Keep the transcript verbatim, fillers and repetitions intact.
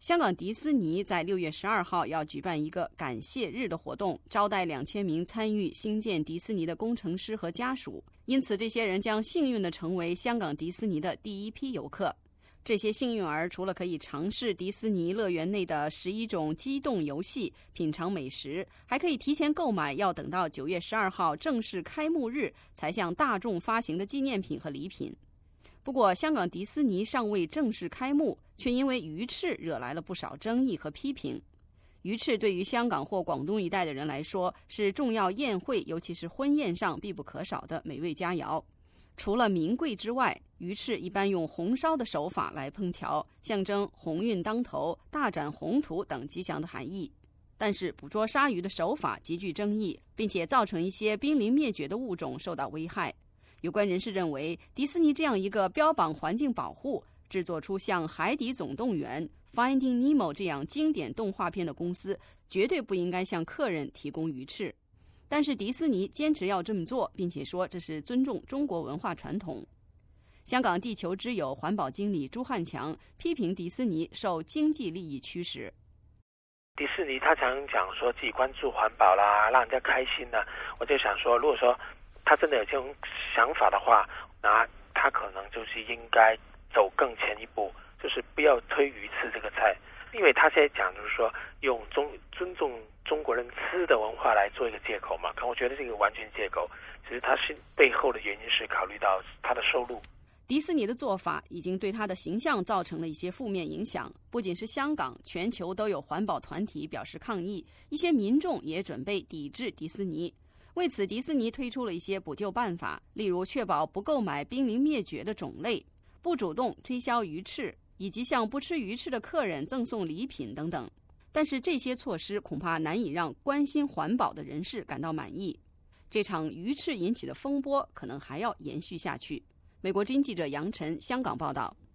香港迪士尼在六月十二号要举办一个感谢日的活动，招待两千名参与兴建迪士尼的工程师和家属，因此这些人将幸运地成为香港迪士尼的第一批游客。这些幸运儿除了可以尝试迪士尼乐园内的十一种机动游戏、品尝美食，还可以提前购买要等到九月十二号正式开幕日才向大众发行的纪念品和礼品。不过，香港迪士尼尚未正式开幕，却因为鱼翅惹来了不少争议和批评。鱼翅对于香港或广东一带的人来说，是重要宴会，尤其是婚宴上必不可少的美味佳肴。除了名贵之外，鱼翅一般用红烧的手法来烹调，象征鸿运当头、大展宏图等吉祥的含义。但是捕捉鲨鱼的手法极具争议，并且造成一些濒临灭绝的物种受到危害。有关人士认为，迪士尼这样一个标榜环境保护、制作出像《海底总动员》、Finding Nemo 这样经典动画片的公司，绝对不应该向客人提供鱼翅。但是迪士尼坚持要这么做，并且说这是尊重中国文化传统。香港地球之友环保经理朱汉强批评迪士尼受经济利益驱使。 迪士尼他常讲说自己关注环保啦，让人家开心啦，我就想说，如果说他真的有这种想法的话，那他可能就是应该走更前一步，就是不要推鱼翅这个菜，因为他现在讲就是说用中尊重中国人吃的文化来做一个借口嘛，可我觉得这个完全借口，其实他是背后的原因是考虑到他的收入。 迪士尼的做法已经对他的形象造成了一些负面影响，不仅是香港，全球都有环保团体表示抗议，一些民众也准备抵制迪士尼。为此，迪士尼推出了一些补救办法，例如确保不购买濒临灭绝的种类，不主动推销鱼翅，以及向不吃鱼翅的客人赠送礼品等等。但是这些措施恐怕难以让关心环保的人士感到满意。这场鱼翅引起的风波可能还要延续下去。美国之音记者杨晨，香港报道。